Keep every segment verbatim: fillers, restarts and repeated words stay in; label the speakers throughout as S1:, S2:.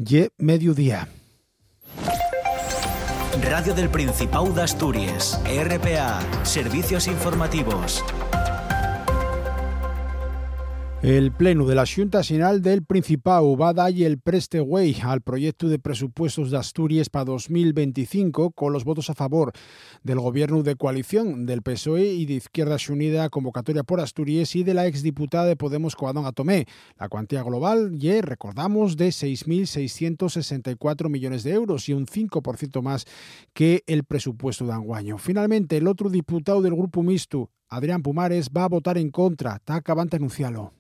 S1: y mediodía.
S2: Radio del Principado de Asturias, R P A, Servicios Informativos.
S1: El Pleno de la Xunta Xeral del Principado va a dar el preste güey al proyecto de presupuestos de Asturias para dos mil veinticinco con los votos a favor del Gobierno de coalición del P S O E y de Izquierda Xunida, convocatoria por Asturias, y de la exdiputada de Podemos Covadonga Tomé. La cuantía global, y recordamos, de seis mil seiscientos sesenta y cuatro millones de euros y un cinco por ciento más que el presupuesto de anguaño. Finalmente, el otro diputado del Grupo Mixto, Adrián Pumares, va a votar en contra. Está acabando de anunciarlo.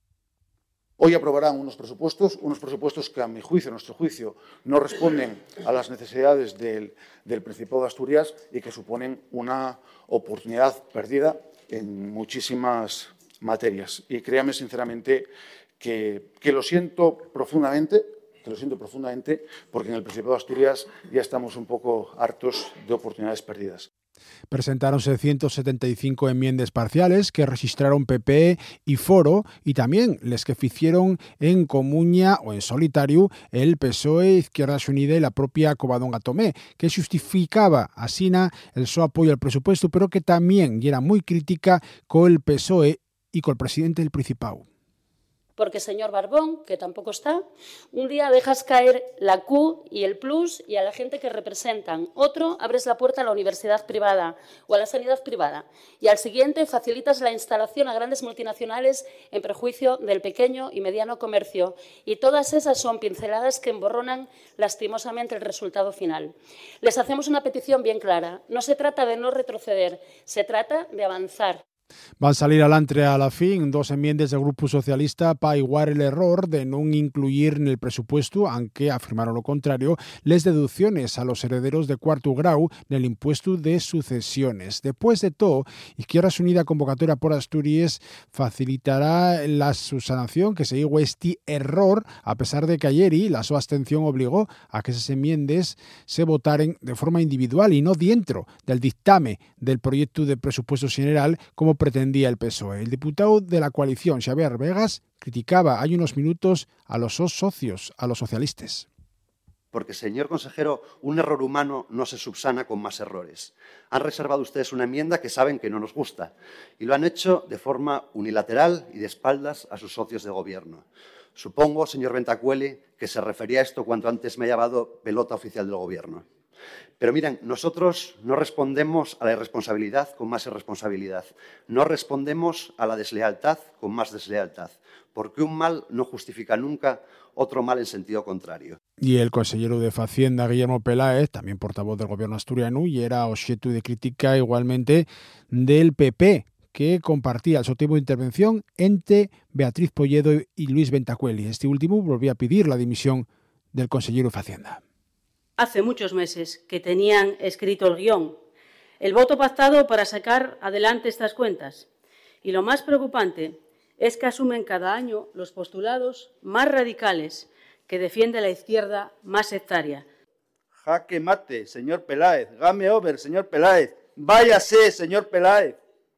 S3: Hoy aprobarán unos presupuestos, unos presupuestos que a mi juicio, a nuestro juicio, no responden a las necesidades del, del Principado de Asturias y que suponen una oportunidad perdida en muchísimas materias. Y créame sinceramente que, que lo siento profundamente, que lo siento profundamente, porque en el Principado de Asturias ya estamos un poco hartos de oportunidades perdidas.
S1: Presentáronse ciento setenta y cinco enmiendas parciales que registraron P P y Foro, y también les que hicieron en comuña o en solitario el P S O E, Izquierda Xunida y la propia Covadonga Tomé, que justificaba asina el su apoyo al presupuesto, pero que también y era muy crítica con el P S O E y con el presidente del Principado.
S4: Porque, señor Barbón, que tampoco está, un día dejas caer la Q y el plus y a la gente que representan. Otro, abres la puerta a la universidad privada o a la sanidad privada. Y al siguiente, facilitas la instalación a grandes multinacionales en perjuicio del pequeño y mediano comercio. Y todas esas son pinceladas que emborronan lastimosamente el resultado final. Les hacemos una petición bien clara. No se trata de no retroceder, se trata de avanzar.
S1: Van a salir alantre a la fin dos enmiendas del Grupo Socialista para igualar el error de no incluir en el presupuesto, aunque afirmaron lo contrario, les deducciones a los herederos de cuarto grado en el impuesto de sucesiones. Después de todo, Izquierda Unida convocatoria por Asturias facilitará la subsanación que se diga este error, a pesar de que ayer y la su abstención obligó a que esas enmiendas se votaren de forma individual y no dentro del dictame del proyecto de presupuesto general como pretendía el P S O E. El diputado de la coalición, Xavier Vegas, criticaba hay unos minutos a los socios, a los socialistas.
S5: Porque, señor consejero, un error humano no se subsana con más errores. Han reservado ustedes una enmienda que saben que no nos gusta y lo han hecho de forma unilateral y de espaldas a sus socios de gobierno. Supongo, señor Bentacueli, que se refería a esto cuando antes me ha llamado pelota oficial del gobierno. Pero miren, nosotros no respondemos a la irresponsabilidad con más irresponsabilidad. No respondemos a la deslealtad con más deslealtad. Porque un mal no justifica nunca otro mal en sentido contrario.
S1: Y el consejero de Hacienda, Guillermo Peláez, también portavoz del gobierno asturiano, y era objeto de crítica igualmente del P P, que compartía el tiempo de intervención entre Beatriz Polledo y Luis Bentacueli. Este último volvía a pedir la dimisión del consejero de Hacienda.
S6: Hace muchos meses que tenían escrito el guión, el voto pactado para sacar adelante estas cuentas. Y lo más preocupante es que asumen cada año los postulados más radicales que defiende la izquierda más sectaria.
S7: Jaque mate, señor Peláez. Game over, señor Peláez. Váyase, señor Peláez.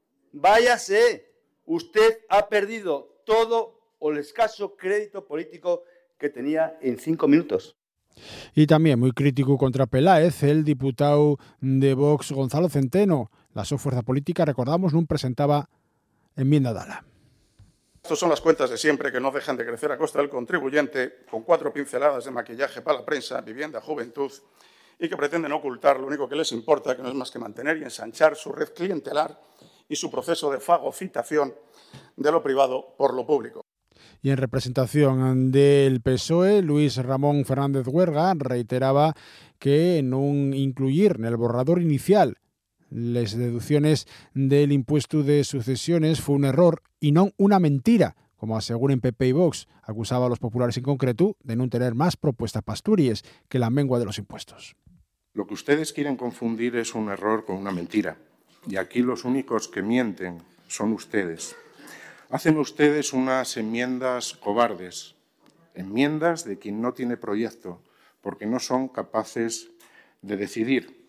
S7: Váyase. Usted ha perdido todo o el escaso crédito político que tenía en cinco minutos.
S1: Y también muy crítico contra Peláez, el diputado de Vox, Gonzalo Centeno. La su fuerza política, recordamos, no presentaba enmienda dala.
S8: Estas son las cuentas de siempre que no dejan de crecer a costa del contribuyente, con cuatro pinceladas de maquillaje para la prensa, vivienda, juventud, y que pretenden ocultar lo único que les importa, que no es más que mantener y ensanchar su red clientelar y su proceso de fagocitación de lo privado por lo público.
S1: Y en representación del P S O E, Luis Ramón Fernández Huerga reiteraba que no incluir en el borrador inicial las deducciones del impuesto de sucesiones fue un error y no una mentira, como aseguran P P y Vox. Acusaba a los populares en concreto de no tener más propuestas para Asturias que la mengua de los impuestos.
S9: Lo que ustedes quieren confundir es un error con una mentira. Y aquí los únicos que mienten son ustedes. Hacen ustedes unas enmiendas cobardes, enmiendas de quien no tiene proyecto, porque no son capaces de decidir.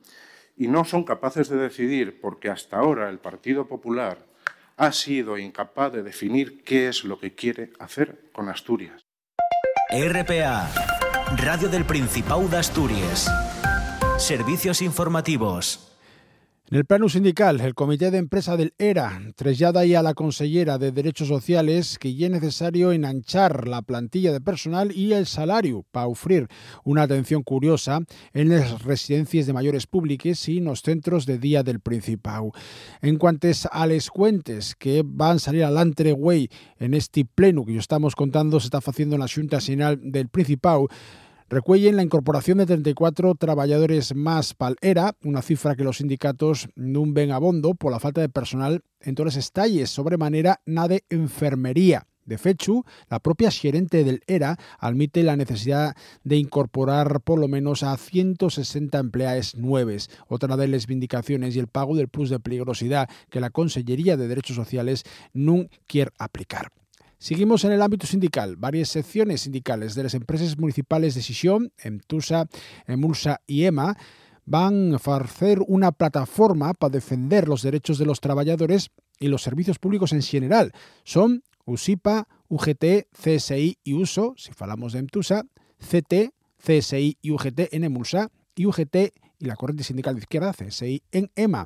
S9: Y no son capaces de decidir porque hasta ahora el Partido Popular ha sido incapaz de definir qué es lo que quiere hacer con Asturias.
S2: R P A Radio del Principado de Asturias. Servicios informativos.
S1: En el plano sindical, el Comité de Empresa del E R A traslada ya a la consellera de Derechos Sociales que ya es necesario enanchar la plantilla de personal y el salario para ofrecer una atención curiosa en las residencias de mayores públicas y en los centros de día del Principado. En cuanto a les cuentes que van a salir al güey en este pleno que yo estamos contando, se está haciendo en la Xunta Xeral del Principado, recuellen la incorporación de treinta y cuatro trabajadores más para el E R A, una cifra que los sindicatos no ven abondo por la falta de personal en todas las estalles, sobremanera na de enfermería. De fecho, la propia gerente del E R A admite la necesidad de incorporar por lo menos a ciento sesenta empleados nuevos. Otra de las vindicaciones y el pago del plus de peligrosidad que la Consellería de Derechos Sociales no quiere aplicar. Seguimos en el ámbito sindical. Varias secciones sindicales de las empresas municipales de Xixón, Emtusa, Emulsa y EMA van a hacer una plataforma para defender los derechos de los trabajadores y los servicios públicos en general. Son USIPA, U G T, C S I y U S O, si hablamos de Emtusa, C T, C S I y U G T en Emulsa y U G T y la corriente sindical de izquierda, C S I, en EMA.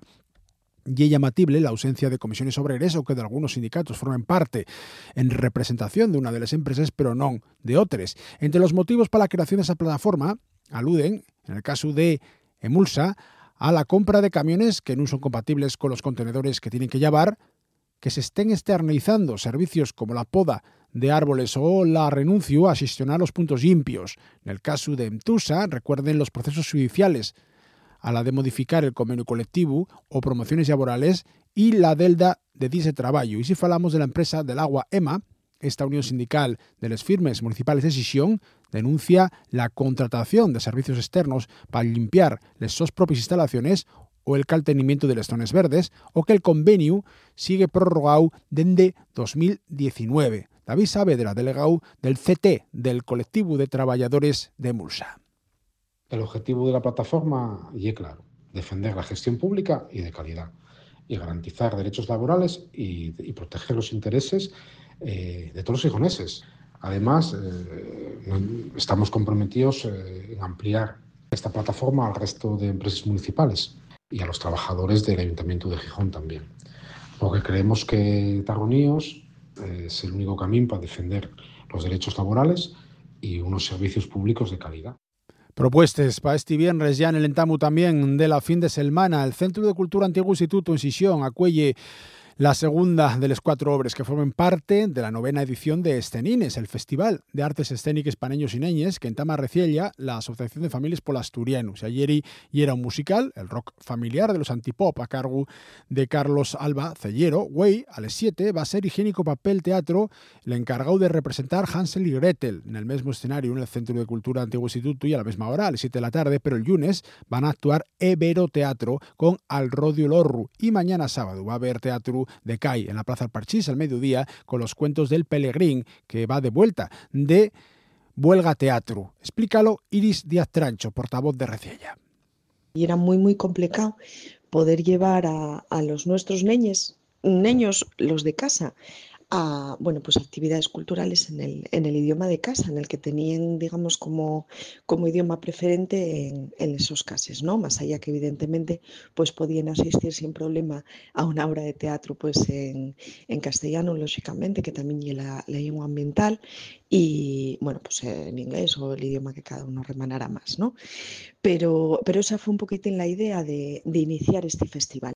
S1: Y es llamatible la ausencia de comisiones obreras o que de algunos sindicatos formen parte en representación de una de las empresas, pero no de otras. Entre los motivos para la creación de esa plataforma aluden, en el caso de Emulsa, a la compra de camiones que no son compatibles con los contenedores que tienen que llevar, que se estén externalizando servicios como la poda de árboles o la renuncio a gestionar los puntos limpios. En el caso de Emtusa, recuerden los procesos judiciales a la de modificar el convenio colectivo o promociones laborales y la delda de dice trabajo. Y si hablamos de la empresa del agua EMA, esta unión sindical de las firmes municipales de Xixón denuncia la contratación de servicios externos para limpiar las sus propias instalaciones o el caltenimiento de las zonas verdes, o que el convenio sigue prorrogado desde dos mil diecinueve. David Saavedra, delegado del C T, del colectivo de trabajadores de Emulsa.
S10: El objetivo de la plataforma y es claro, defender la gestión pública y de calidad y garantizar derechos laborales y, y proteger los intereses eh, de todos los gijoneses. Además, eh, estamos comprometidos eh, en ampliar esta plataforma al resto de empresas municipales y a los trabajadores del Ayuntamiento de Gijón también, porque creemos que estar unidos eh, es el único camino para defender los derechos laborales y unos servicios públicos de calidad.
S1: Propuestas para este viernes ya en el entamu también de la fin de semana. El Centro de Cultura Antiguo Instituto en Xixón acuelle la segunda de las cuatro obras que formen parte de la novena edición de Escenines, el Festival de Artes Escénicas para Neños y Neñes, que entama reciella la Asociación de Familias por Asturianos. Ayer y era un musical, el rock familiar de los antipop, a cargo de Carlos Alba Cellero. Güey, a las siete va a ser Higiénico Papel Teatro, el encargado de representar Hansel y Gretel en el mismo escenario en el Centro de Cultura Antiguo Instituto y a la misma hora, a las siete de la tarde, pero el lunes van a actuar Ebero Teatro con Al Rodio Lorru y mañana sábado va a haber teatro de CAI en la Plaza Parchís al mediodía con los cuentos del Pelegrín, que va de vuelta de Huelga Teatro. Explícalo Iris Díaz Trancho, portavoz de Reciella.
S11: Y era muy muy complicado poder llevar a, a los nuestros neños, niños los de casa, a bueno, pues actividades culturales en el, en el idioma de casa, en el que tenían, digamos, como, como idioma preferente en, en esos casos, ¿no? Más allá que evidentemente pues podían asistir sin problema a una obra de teatro pues en, en castellano, lógicamente, que también es la, la lengua ambiental, y bueno, pues en inglés o el idioma que cada uno remanara más, ¿no? Pero, pero esa fue un poquitín la idea de, de iniciar este festival.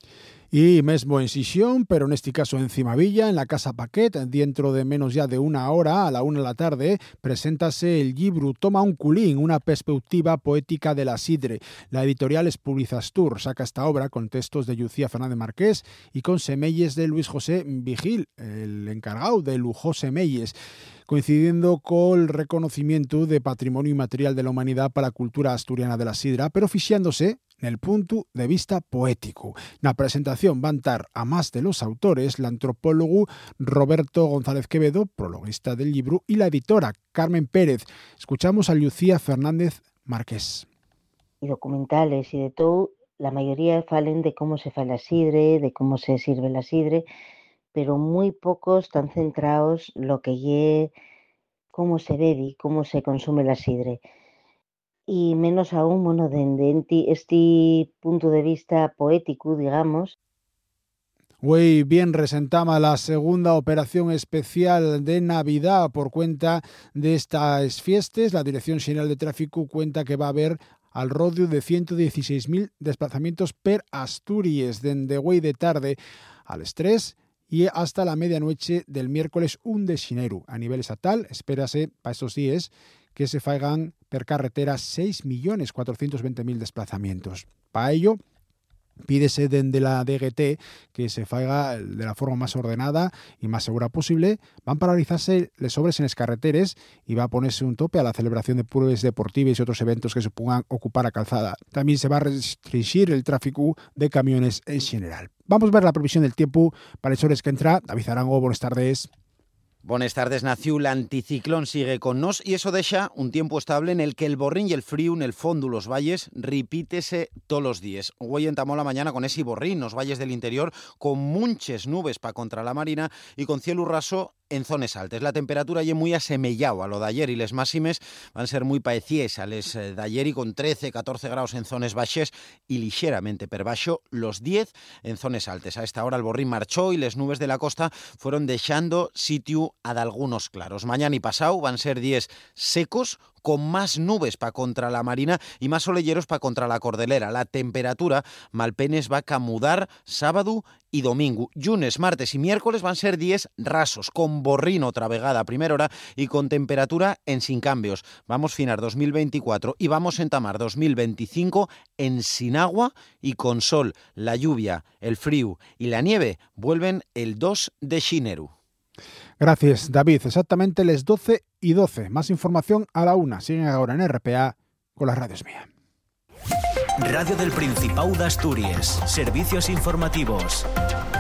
S1: Y mesmo en Xixón, pero en este caso en Cimavilla, en la Casa Paquet, dentro de menos ya de una hora, a la una de la tarde, preséntase el libro Toma un culín, una perspectiva poética de la sidre. La editorial Espulizastur saca esta obra con textos de Lucía Fernández Marqués y con semelles de Luis José Vigil, el encargado de Lujó Semelles, coincidiendo con el reconocimiento de Patrimonio Inmaterial de la Humanidad para la cultura asturiana de la sidra, pero fixiándose en el punto de vista poético. La presentación va a estar, a más de los autores, el antropólogo Roberto González Quevedo, prologuista del libro, y la editora Carmen Pérez. Escuchamos a Lucía Fernández Marqués.
S12: Documentales y de todo, la mayoría falen de cómo se fa la sidre, de cómo se sirve la sidre, pero muy pocos están centrados lo que lle cómo se bebe y cómo se consume la sidre. Y menos aún, bueno, desde este punto de vista poético, digamos.
S1: Hoy bien resentama la segunda operación especial de Navidad por cuenta de estas fiestas. La Dirección General de Tráfico cuenta que va a haber al rodio de ciento dieciséis mil desplazamientos per Asturias, desde hoy de tarde al estrés y hasta la medianoche del miércoles un de xineru. A nivel estatal, espérase para estos días que se faigan per carretera seis millones cuatrocientos veinte mil desplazamientos. Para ello, pídese desde la D G T que se faiga de la forma más ordenada y más segura posible. Van a paralizarse les obres en las carreteres y va a ponerse un tope a la celebración de pruebas deportivas y otros eventos que se pongan ocupar a calzada. También se va a restringir el tráfico de camiones en general. Vamos a ver la previsión del tiempo para las horas que entra. David Arango, buenas tardes.
S13: Buenas tardes, Naciu. El anticiclón sigue con nos y eso deja un tiempo estable en el que el borrín y el frío en el fondo los valles repítese todos los días. Hoy entamó la mañana con ese borrín, los valles del interior, con muchas nubes para contra la marina y con cielo raso en zonas altas. La temperatura ya muy asemellado a lo de ayer y les máximes van a ser muy parecidas a les de ayer y con trece, catorce grados en zonas baixes y ligeramente per baixo los diez en zonas altas. A esta hora el borrín marchó y les nubes de la costa fueron dejando sitio a de algunos claros. Mañana y pasado van a ser días secos con más nubes para contra la marina y más soleyeros para contra la cordillera. La temperatura malpenes va a camudar sábado y domingo. Lunes, martes y miércoles van a ser días rasos, con borrín otra vegada a primera hora y con temperatura en sin cambios. Vamos a finar dos mil veinticuatro y vamos a entamar dos mil veinticinco en sin agua y con sol. La lluvia, el frío y la nieve vuelven el dos de xineru.
S1: Gracias, David. Exactamente las doce y doce. Más información a la una. Siguen ahora en R P A con las radios mía.
S2: Radio del Principado de Asturias. Servicios informativos.